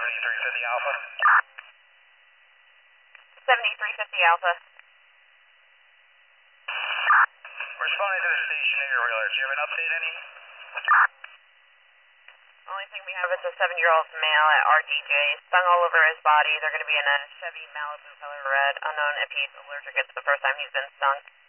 7350 Alpha. 7350 Alpha. Responding to the station near your alert. Do you have an update, any? Only thing we have is a 7-year-old male at RDJ, stung all over his body. They're going to be in a Chevy Malibu color red. Unknown if he's allergic. It's the first time he's been stung.